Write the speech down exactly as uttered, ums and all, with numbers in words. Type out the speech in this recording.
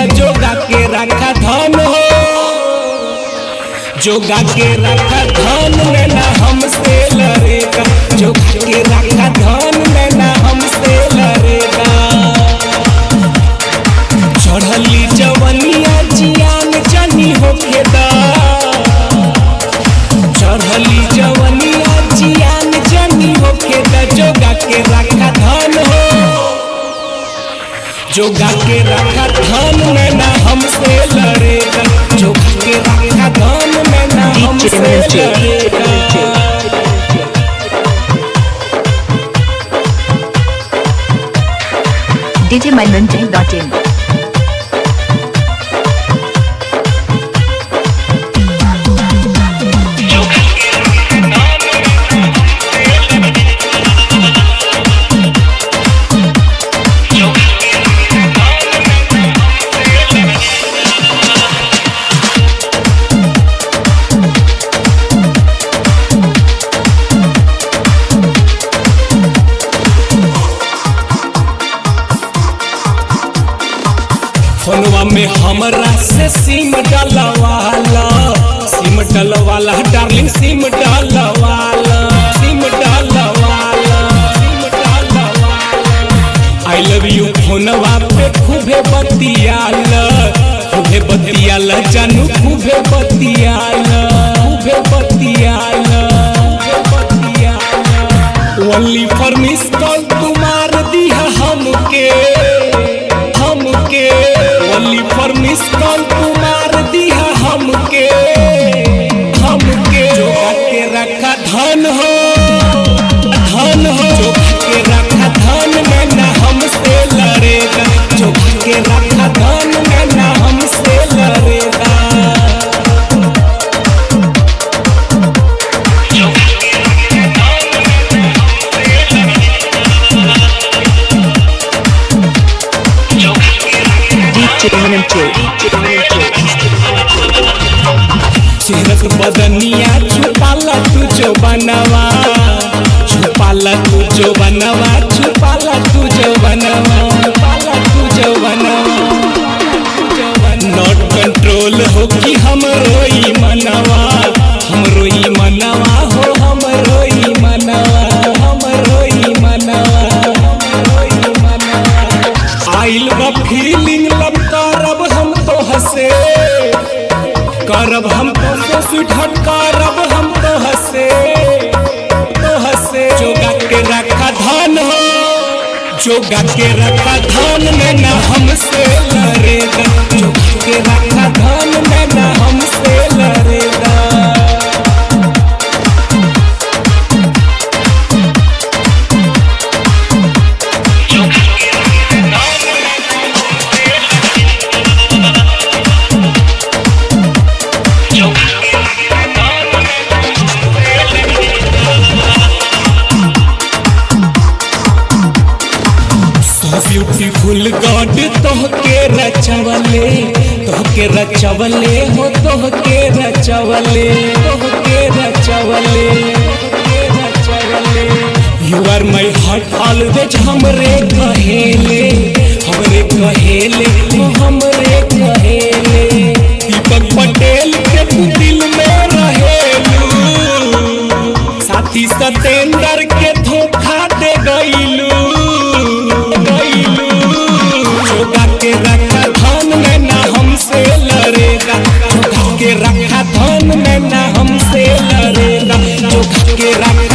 जोगा के रखा धन हो, जोगा के रखा धन में ना हमसे लड़ेगा, जोगा के रखा धन में ना हमसे लड़ेगा। चढ़ली जवनिया जियान जनी होखेदा, चढ़ली जवनिया जियान जनी होखेदा, जोगा के रखा धन हो, जोगा के रखा धन में ना हमसे लड़ेगा, जोगा के रखा धन में ना हमसे लड़ेगा। D J Manoj dot in फोनवा में हमरा से सिम डलवाला, सिम डलवाला डार्लिंग, सिम डलवाला, सिम डलवाला, सिम डलवाला। आई लव यू फोनवा पे खूबे बतियाल, खूबे बतियाल जानू, खूबे बतियाल, खूबे बतियाल, खूबे बतियाल। ओनली फॉर मिस कॉल तुम्हार दिया हमके, हमके ओनली फॉर मिस कॉल तुम्हार दिया हमके, हमके। जोगा के रखा धन हो, धन हो, जोगा के रखा धन में ना हमसे लड़ेगा, जोगा के रखा धन में ना हमसे लड़ेगा। चेहरत बदनिया छुपाला तू जो बनवा, छुपाला तू जो बनवा, छुपाला तू जो बनवा, छुपाला तू जो बनवा। नॉट कंट्रोल हो कि हम रोई मनवा, हम रोई मनवा हो, हम रोई मनवा, हम रोई मनवा, हम रोई मनवा। आइल बा फीलिंग लब करब हम तो हसे, करब हम तो स्वीटहार्ट, करब हम तो हसे, तो हसे। जोगा के रखा धन हो, जोगा के रखा धन में ना हमसे लड़ेगा, जोगा के रखा धन में ना हमसे लड़ेगा। ब्यूटीफुल गॉड तोहके रचवले, तोहके रचवले हो, तोहके रचवले, तोहके रचवले, तोहके रचवले। You are my heart always, हमरे कहेले, हमरे कहेले, तो हमरे कहेले। दीपक पटेल के तू दिल में रहेलू, साथी सतेंद्र के धोखा दे गईलू, जोगा के रखा धन में ना हमसे लड़ेगा, जोगा के रखा धन में ना हमसे लड़ेगा, जोगा के रखा